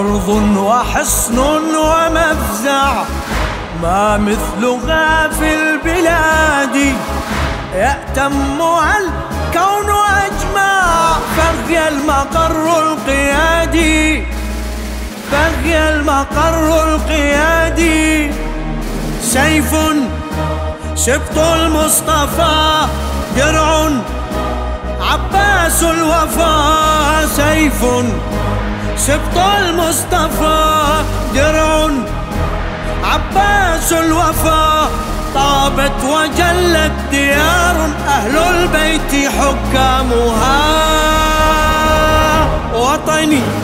أرض وحصن ومفزع ما مثلها في البلاد، يأتمها الكون أجمع، فهي المقر القيادي، فهي المقر القيادي. سيف سبط المصطفى، درع عباس الوفا، سيف سبط المصطفى، درع عباس الوفا. طابت وجلت ديار أهل البيت حكامها، وطني